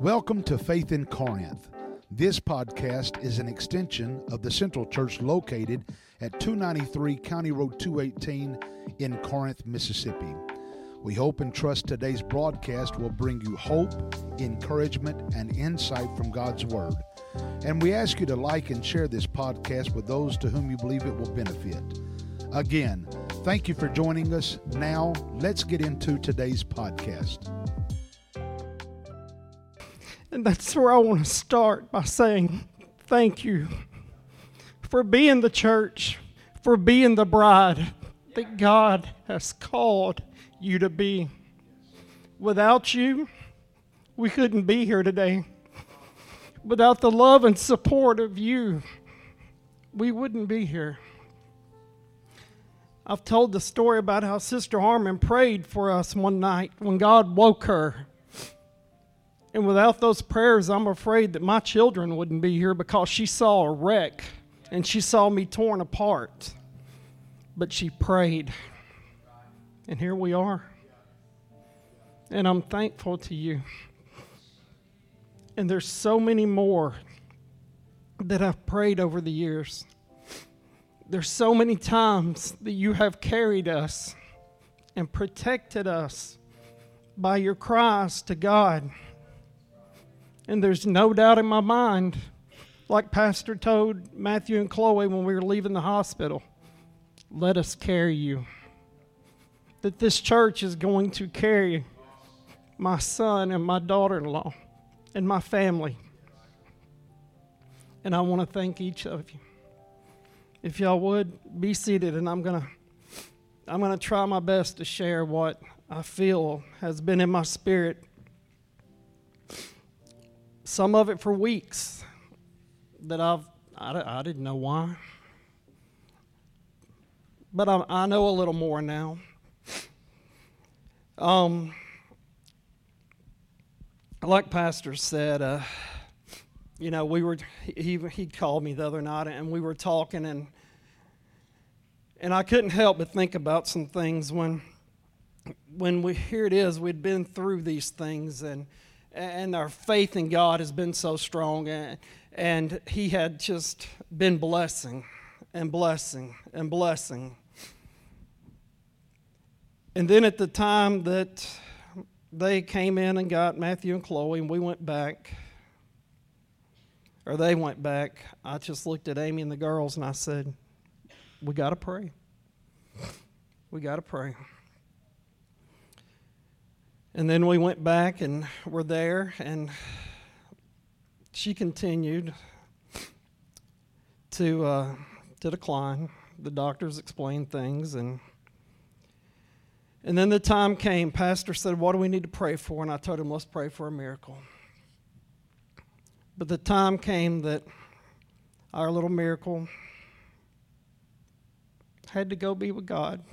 Welcome to Faith in Corinth. This podcast is an extension of the Central Church located at 293 County Road 218 in Corinth, Mississippi. We hope and trust today's broadcast will bring you hope, encouragement, and insight from God's Word. And we ask you to like and share this podcast with those to whom you believe it will benefit. Again, thank you for joining us. Now, let's get into today's podcast. And that's where I want to start by saying thank you for being the church, for being the bride that God has called you to be. Without you, we couldn't be here today. Without the love and support of you, we wouldn't be here. I've told the story about how Sister Harmon prayed for us one night when God woke her. And without those prayers, I'm afraid that my children wouldn't be here because she saw a wreck and she saw me torn apart. But she prayed. And here we are. And I'm thankful to you. And there's so many more that I've prayed over the years. There's so many times that you have carried us and protected us by your cries to God. And there's no doubt in my mind, like Pastor told Matthew and Chloe when we were leaving the hospital, let us carry you. That this church is going to carry my son and my daughter-in-law and my family. And I want to thank each of you. If y'all would, be seated, and I'm gonna try my best to share what I feel has been in my spirit. Some of it for weeks that I didn't know why. But I know a little more now. Like Pastor said, he called me the other night and we were talking and I couldn't help but think about some things when here it is, we'd been through these things and our faith in God has been so strong, and He had just been blessing and blessing and blessing. And then at the time that they came in and got Matthew and Chloe, and they went back, I just looked at Amy and the girls and I said, we got to pray. We got to pray. And then we went back and were there, and she continued to decline. The doctors explained things, and then the time came. Pastor said, what do we need to pray for? And I told him, let's pray for a miracle. But the time came that our little miracle had to go be with God.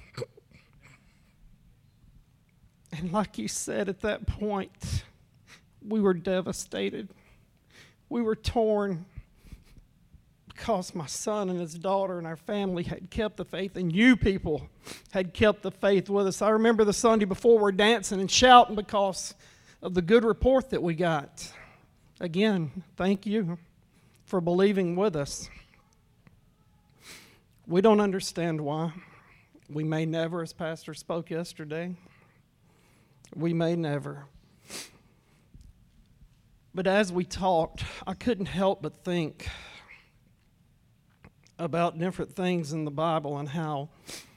And like he said at that point, we were devastated. We were torn because my son and his daughter and our family had kept the faith, and you people had kept the faith with us. I remember the Sunday before we're dancing and shouting because of the good report that we got. Again, thank you for believing with us. We don't understand why. We may never, as Pastor spoke yesterday. We may never. But as we talked, I couldn't help but think about different things in the Bible and how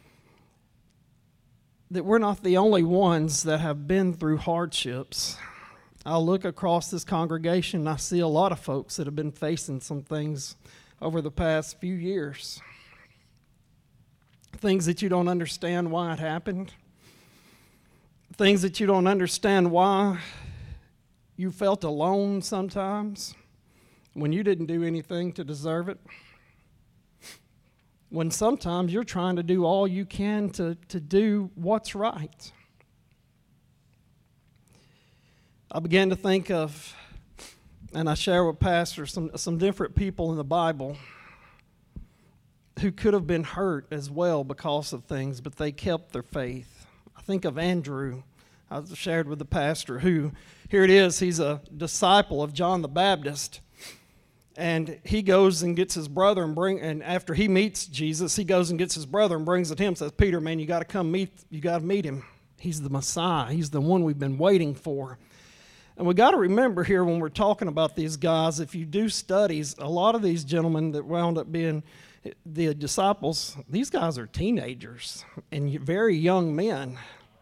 that we're not the only ones that have been through hardships. I look across this congregation and I see a lot of folks that have been facing some things over the past few years. Things that you don't understand why it happened. Things that you don't understand why you felt alone sometimes when you didn't do anything to deserve it. When sometimes you're trying to do all you can to do what's right. I began to think of, and I share with Pastor, some different people in the Bible who could have been hurt as well because of things, but they kept their faith. I think of Andrew. I shared with the pastor who, here it is, he's a disciple of John the Baptist. And he goes and gets his brother and after he meets Jesus, he goes and gets his brother and brings it to him and says, Peter, man, you got to meet him. He's the Messiah. He's the one we've been waiting for. And we got to remember here when we're talking about these guys, if you do studies, a lot of these gentlemen that wound up being the disciples, these guys are teenagers and very young men.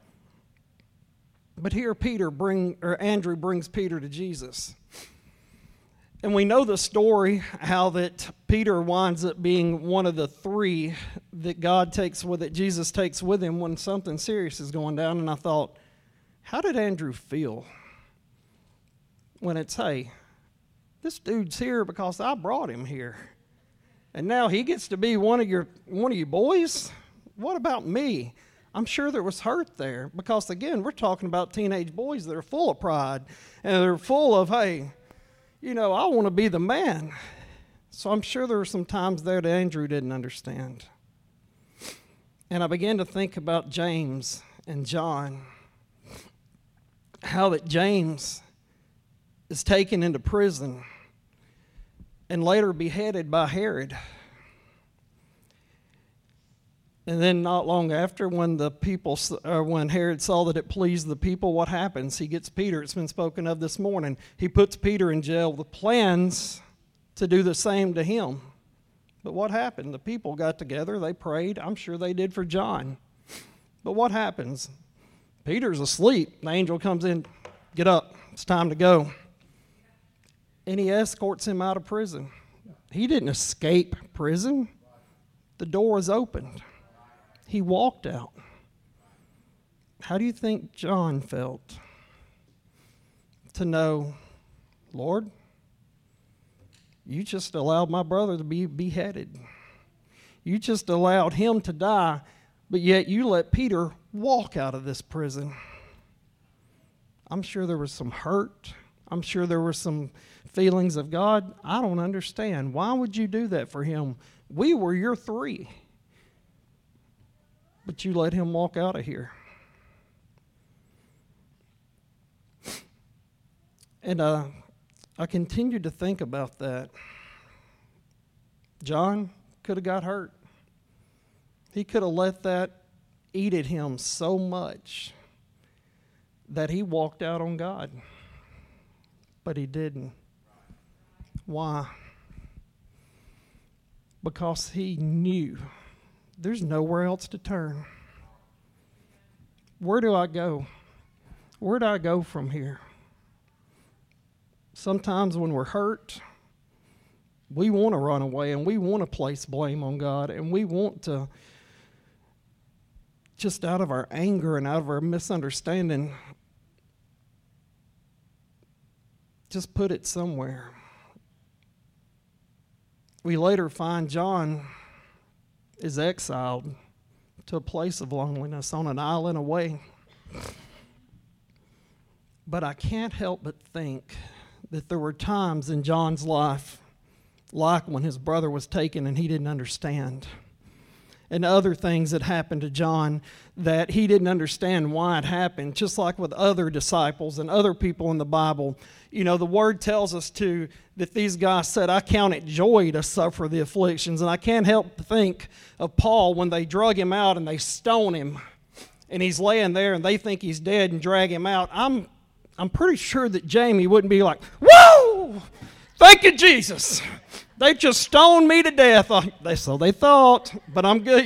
But here Andrew brings Peter to Jesus. And we know the story, how that Peter winds up being one of the three that Jesus takes with him when something serious is going down. And I thought, how did Andrew feel when it's, hey, this dude's here because I brought him here, and now he gets to be one of you boys? What about me? I'm sure there was hurt there because, again, we're talking about teenage boys that are full of pride and they're full of, hey, I want to be the man. So I'm sure there were some times there that Andrew didn't understand. And I began to think about James and John, how that James is taken into prison and later beheaded by Herod. And then not long after, when Herod saw that it pleased the people, what happens? He gets Peter. It's been spoken of this morning. He puts Peter in jail with plans to do the same to him. But what happened? The people got together. They prayed. I'm sure they did for John. But what happens? Peter's asleep. The angel comes in. Get up. It's time to go. And he escorts him out of prison. He didn't escape prison. The door was opened. He walked out. How do you think John felt to know, Lord, you just allowed my brother to be beheaded. You just allowed him to die, but yet you let Peter walk out of this prison. I'm sure there was some hurt. I'm sure there were some feelings of, God, I don't understand. Why would you do that for him? We were your three. But you let him walk out of here. And I continued to think about that. John could have got hurt. He could have let that eat at him so much that he walked out on God. But he didn't. Why? Because he knew there's nowhere else to turn. Where do I go? Where do I go from here? Sometimes when we're hurt, we want to run away and we want to place blame on God, and we want to, just out of our anger and out of our misunderstanding, just put it somewhere. We later find John is exiled to a place of loneliness on an island away. But I can't help but think that there were times in John's life, like when his brother was taken and he didn't understand, and other things that happened to John that he didn't understand why it happened, just like with other disciples and other people in the Bible. The Word tells us that these guys said, I count it joy to suffer the afflictions. And I can't help but think of Paul when they drug him out and they stone him. And he's laying there and they think he's dead and drag him out. I'm pretty sure that Jamie wouldn't be like, whoa, thank you, Jesus. They just stoned me to death. So they thought, but I'm good,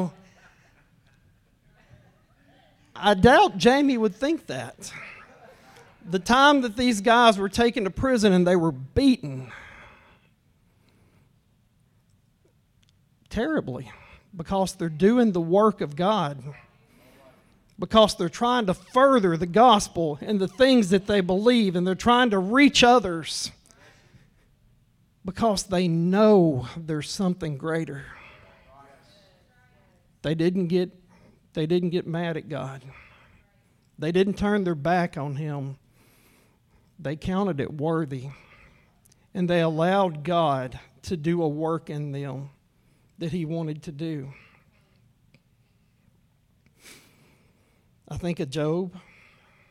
I doubt Jamie would think that. The time that these guys were taken to prison and they were beaten terribly because they're doing the work of God, because they're trying to further the gospel and the things that they believe, and they're trying to reach others because they know there's something greater. They didn't get mad at God. They didn't turn their back on Him. They counted it worthy, and they allowed God to do a work in them that He wanted to do. I think of Job.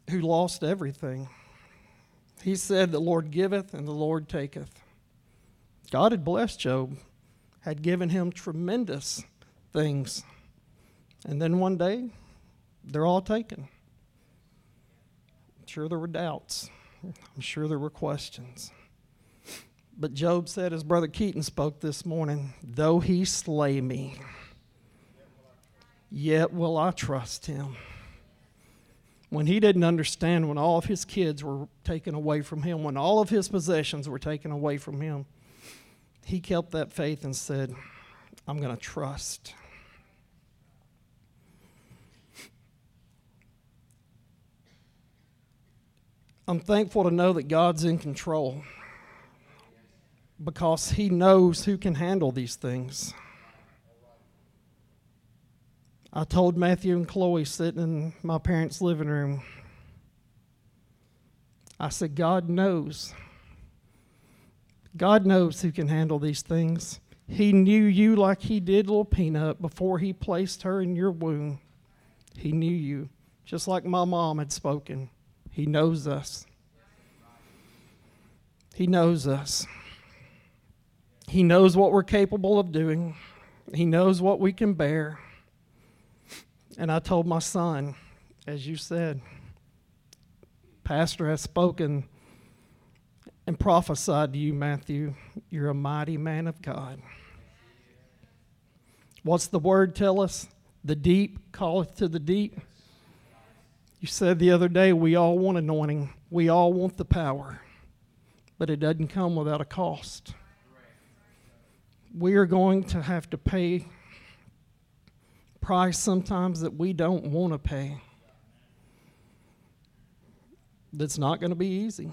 who lost everything. He said, "The Lord giveth and the Lord taketh." God had blessed Job, had given him tremendous things. And then one day, they're all taken. I'm sure there were doubts. I'm sure there were questions. But Job said, as Brother Keaton spoke this morning, "Though he slay me, yet will I trust him." When he didn't understand, when all of his kids were taken away from him, when all of his possessions were taken away from him, he kept that faith and said, "I'm going to trust." I'm thankful to know that God's in control because he knows who can handle these things. I told Matthew and Chloe sitting in my parents' living room, I said, God knows. God knows who can handle these things. He knew you like he did little Peanut before he placed her in your womb. He knew you, just like my mom had spoken. He knows us. He knows us. He knows what we're capable of doing. He knows what we can bear. And I told my son, as you said, Pastor has spoken and prophesied to you, Matthew, you're a mighty man of God. What's the word tell us? The deep calleth to the deep. You said the other day, we all want anointing. We all want the power. But it doesn't come without a cost. We are going to have to pay price sometimes that we don't want to pay. That's not going to be easy.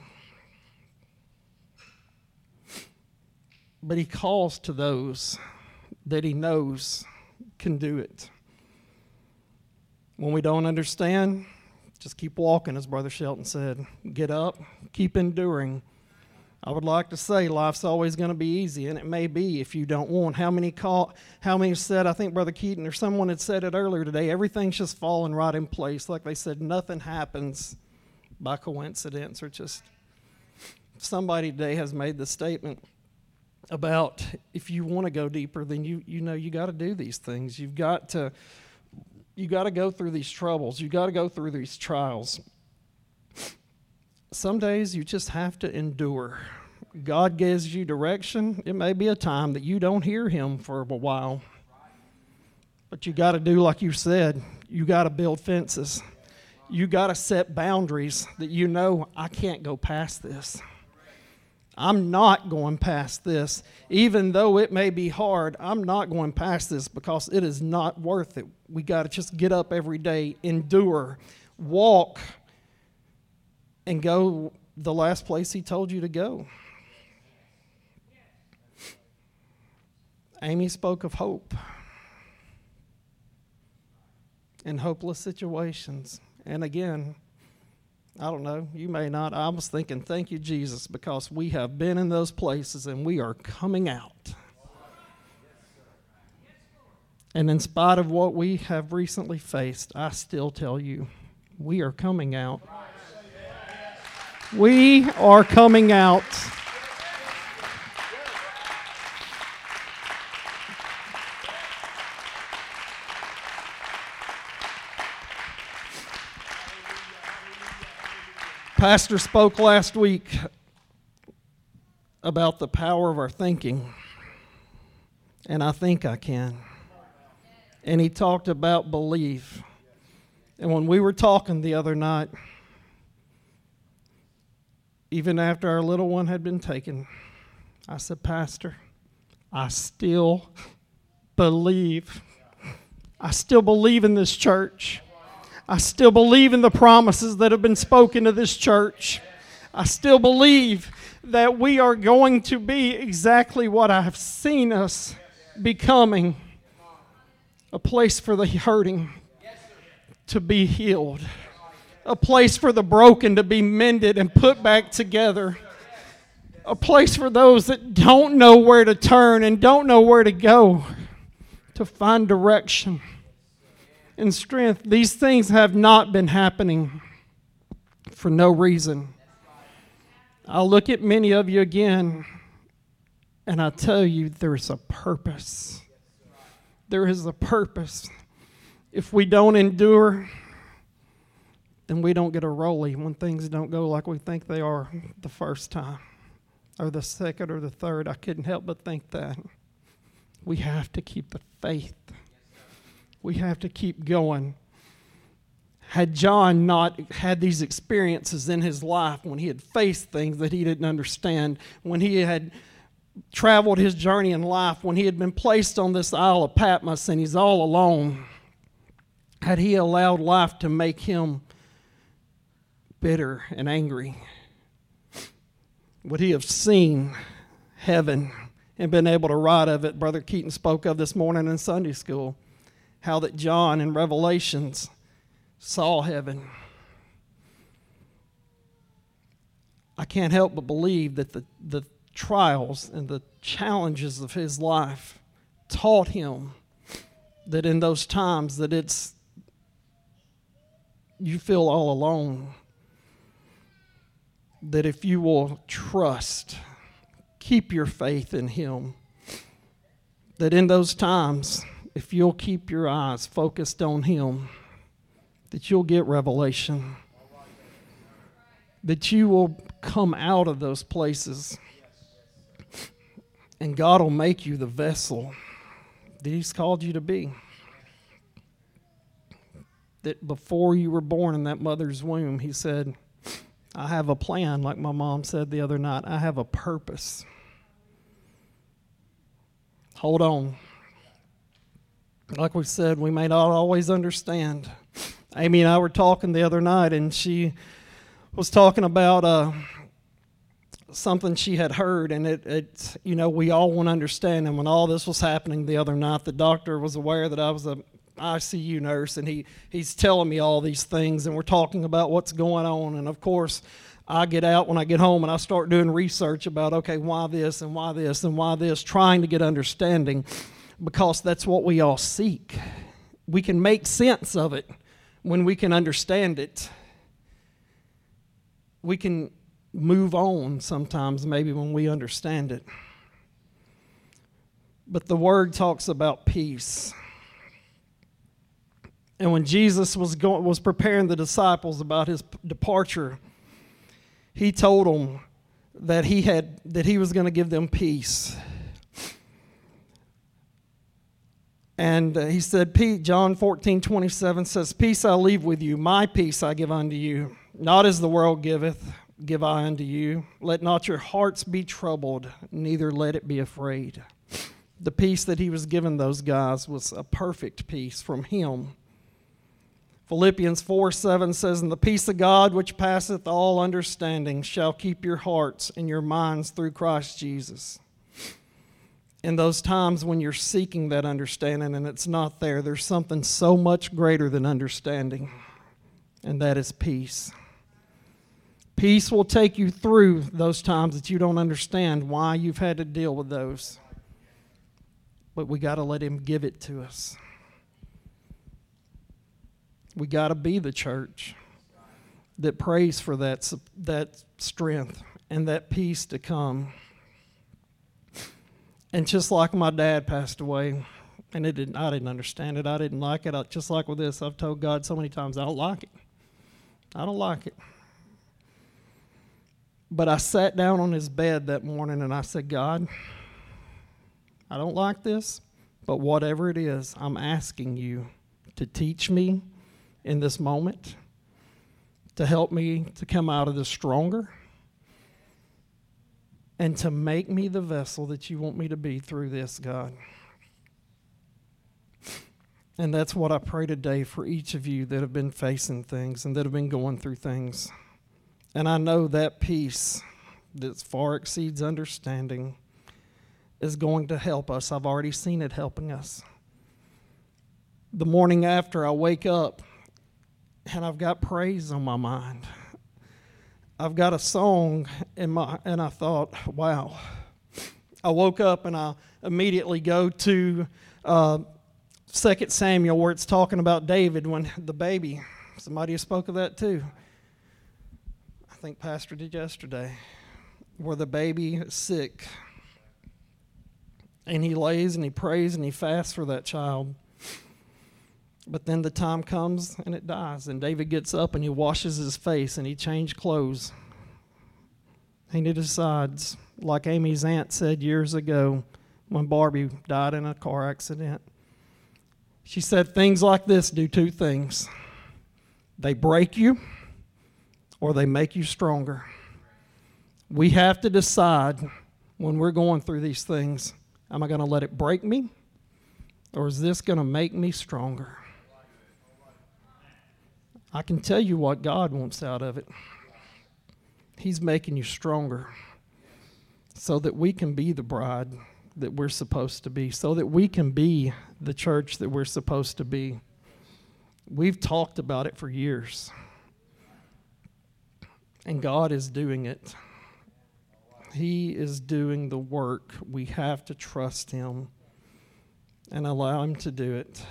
But he calls to those that he knows can do it. When we don't understand, just keep walking, as Brother Shelton said. Get up, keep enduring. I would like to say life's always going to be easy, and it may be if you don't want. How many said, I think Brother Keaton or someone had said it earlier today, everything's just falling right in place. Like they said, nothing happens by coincidence or just somebody today has made the statement about if you want to go deeper, then you know you got to do these things. You got to go through these troubles. You got to go through these trials. Some days you just have to endure. God gives you direction. It may be a time that you don't hear him for a while. But you got to do like you said. You got to build fences. You got to set boundaries that you know, I can't go past this. I'm not going past this. Even though it may be hard, I'm not going past this because it is not worth it. We got to just get up every day, endure, walk, and go the last place he told you to go. Amy spoke of hope in hopeless situations. And again, I don't know, you may not. I was thinking, thank you, Jesus, because we have been in those places and we are coming out. And in spite of what we have recently faced, I still tell you, we are coming out. We are coming out. Pastor spoke last week about the power of our thinking, and I think I can. And he talked about belief. And when we were talking the other night, even after our little one had been taken, I said, Pastor, I still believe. I still believe in this church. I still believe in the promises that have been spoken to this church. I still believe that we are going to be exactly what I have seen us becoming, a place for the hurting to be healed, a place for the broken to be mended and put back together, a place for those that don't know where to turn and don't know where to go to find direction and strength. These things have not been happening for no reason. I'll look at many of you again, and I tell you there's a purpose. There is a purpose. If we don't endure, then we don't get a rollie when things don't go like we think they are the first time, or the second, or the third. I couldn't help but think that. We have to keep the faith. We have to keep going. Had John not had these experiences in his life, when he had faced things that he didn't understand, when he had traveled his journey in life, when he had been placed on this Isle of Patmos and he's all alone, had he allowed life to make him bitter and angry, would he have seen heaven and been able to write of it? Brother Keaton spoke of this morning in Sunday school, how that John in Revelations saw heaven. I can't help but believe that the trials and the challenges of his life taught him that in those times that you feel all alone, that if you will trust, keep your faith in him, that in those times, if you'll keep your eyes focused on him, that you'll get revelation, that you will come out of those places, and God will make you the vessel that he's called you to be. That before you were born in that mother's womb, he said, I have a plan, like my mom said the other night. I have a purpose. Hold on. Like we said, we may not always understand. Amy and I were talking the other night, and she was talking about something she had heard, and it we all want to understand. And when all this was happening the other night, the doctor was aware that I was a ICU nurse, and he's telling me all these things, and we're talking about what's going on. And of course, I get out when I get home, and I start doing research about, okay, why this and why this and why this, trying to get understanding, because that's what we all seek. We can make sense of it when we can understand it. We can move on sometimes, maybe when we understand it. But the Word talks about peace. And when Jesus was preparing the disciples about his departure, he told them that he was going to give them peace. And he said, John 14:27 says, Peace I leave with you, my peace I give unto you. Not as the world giveth, give I unto you. Let not your hearts be troubled, neither let it be afraid. The peace that he was giving those guys was a perfect peace from him. Philippians 4:7 says, And the peace of God which passeth all understanding shall keep your hearts and your minds through Christ Jesus. In those times when you're seeking that understanding and it's not there, there's something so much greater than understanding, and that is peace. Peace will take you through those times that you don't understand why you've had to deal with those. But we got to let him give it to us. We got to be the church that prays for that strength and that peace to come. And just like my dad passed away, and I didn't understand it, I didn't like it. Just like with this, I've told God so many times, I don't like it. I don't like it. But I sat down on his bed that morning and I said, God, I don't like this, but whatever it is, I'm asking you to teach me in this moment, to help me to come out of this stronger, and to make me the vessel that you want me to be through this, God. And that's what I pray today for each of you that have been facing things and that have been going through things. And I know that peace that far exceeds understanding is going to help us. I've already seen it helping us. The morning after, I wake up and I've got praise on my mind. I've got a song and I thought, wow. I woke up and I immediately go to 2 Samuel, where it's talking about David when the baby. Somebody spoke of that too. think Pastor did yesterday, where the baby is sick. And he lays and he prays and he fasts for that child. But then the time comes and it dies. And David gets up and he washes his face and he changed clothes. And he decides, like Amy's aunt said years ago when Barbie died in a car accident. She said things like this do two things. They break you or they make you stronger. We have to decide when we're going through these things, am I going to let it break me or is this going to make me stronger? I can tell you what God wants out of it. He's making you stronger so that we can be the bride that we're supposed to be, so that we can be the church that we're supposed to be. We've talked about it for years, and God is doing it. He is doing the work. We have to trust Him and allow Him to do it.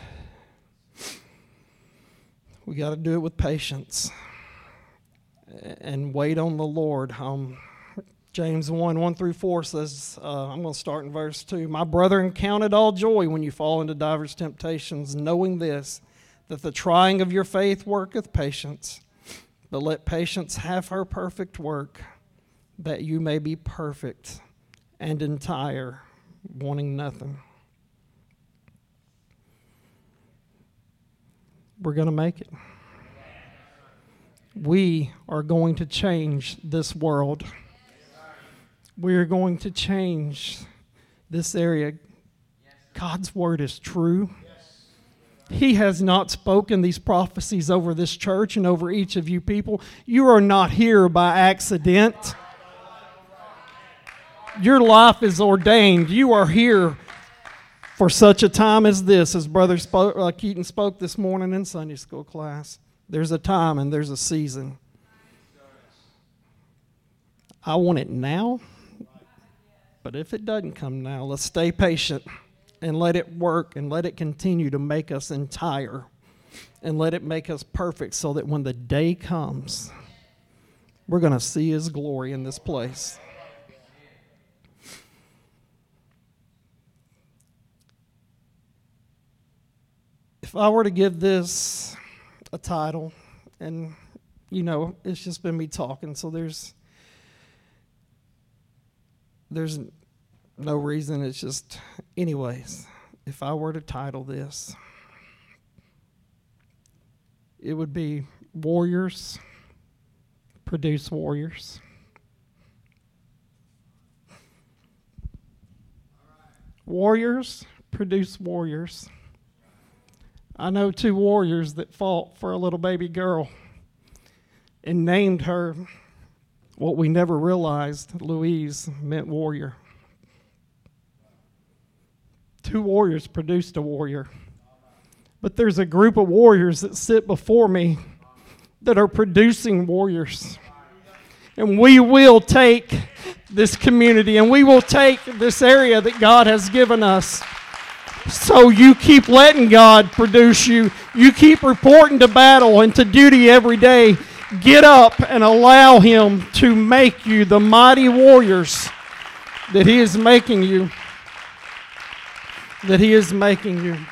We got to do it with patience and wait on the Lord. James 1:1-4 says, I'm going to start in verse 2. My brethren, count it all joy when you fall into divers temptations, knowing this, that the trying of your faith worketh patience. But let patience have her perfect work, that you may be perfect and entire, wanting nothing. We're going to make it. We are going to change this world. We are going to change this area. God's word is true. He has not spoken these prophecies over this church and over each of you people. You are not here by accident. Your life is ordained. You are here for such a time as this, as Brother Keaton spoke this morning in Sunday school class. There's a time and there's a season. I want it now, but if it doesn't come now, let's stay patient and let it work and let it continue to make us entire and let it make us perfect so that when the day comes, we're going to see His glory in this place. If I were to give this a title, and you know, it's just been me talking, so there's no reason, it's just, anyways, if I were to title this, it would be Warriors Produce Warriors. Warriors produce warriors. I know two warriors that fought for a little baby girl and named her what we never realized Louise meant warrior. Two warriors produced a warrior. But there's a group of warriors that sit before me that are producing warriors. And we will take this community and we will take this area that God has given us. So you keep letting God produce you. You keep reporting to battle and to duty every day. Get up and allow Him to make you the mighty warriors that He is making you. That He is making you.